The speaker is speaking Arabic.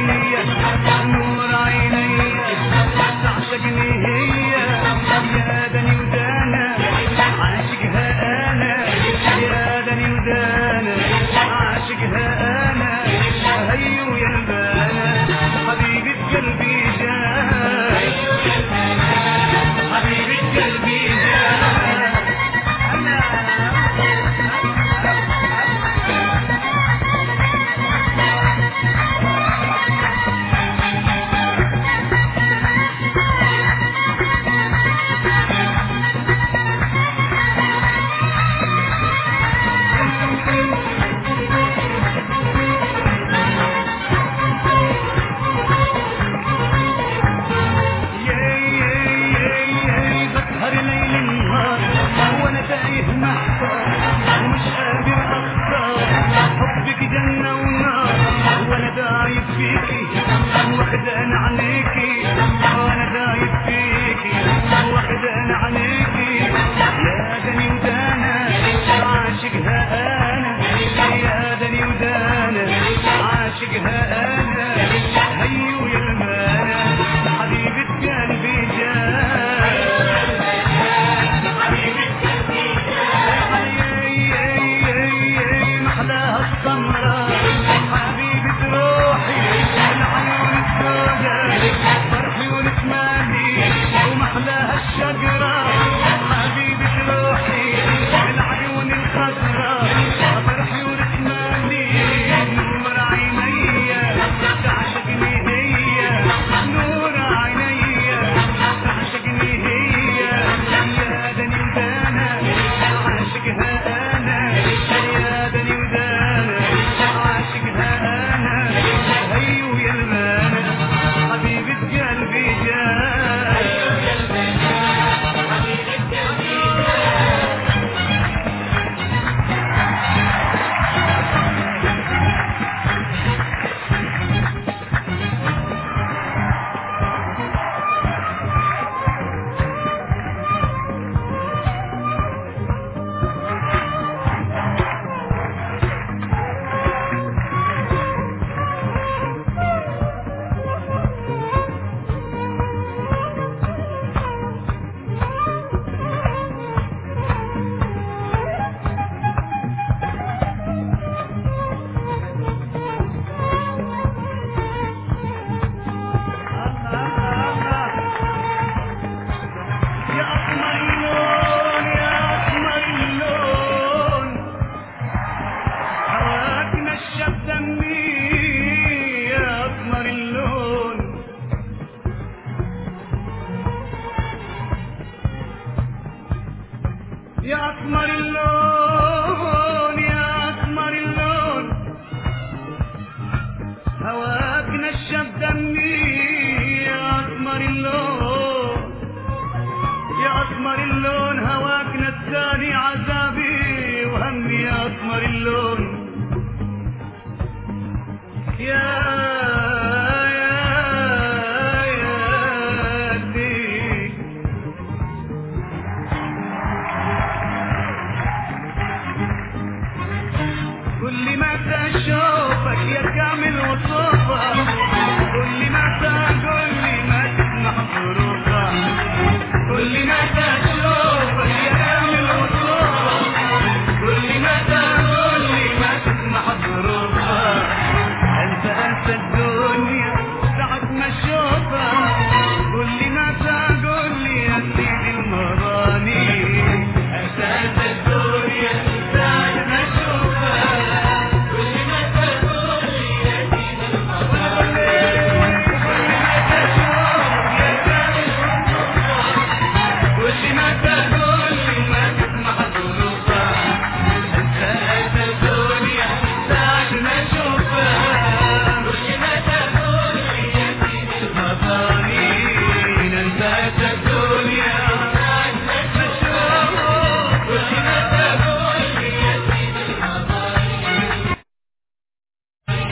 نور عيني تعشقني هي يا دني ودانا عاشقها انا يا دني ودانا عاشقها انا هيو يا البانا حبيبة قلبي جاي حبيبة قلبي جاي ومش قادر اختار حبك جنة ونار وانا دايب فيكي واخدان عنيكي وانا دايب فيكي واخدان عنيكي يا دني ودانا عاشقها انا يا دني ودانا عاشقها انا هيو يا المانا حبيبة قلبي جاي حبيبة روحي العيون السوداء فرحي ونسماني ومحلاها الشجرة حبيبة روحي العيون الخضراء فرحي ونسماني نور عيني تعشقني هي نور عيني تعشقني هي يا دني ودانا عاشقها انا يا دني ودانا عاشقها انا هيو يا المانا حبيبة قلبي جاي يا أسمر اللون يا أسمر اللون هواك نشف دمي يا أسمر اللون يا أسمر اللون هواك نساني عذابي وهمي يا أسمر اللون يا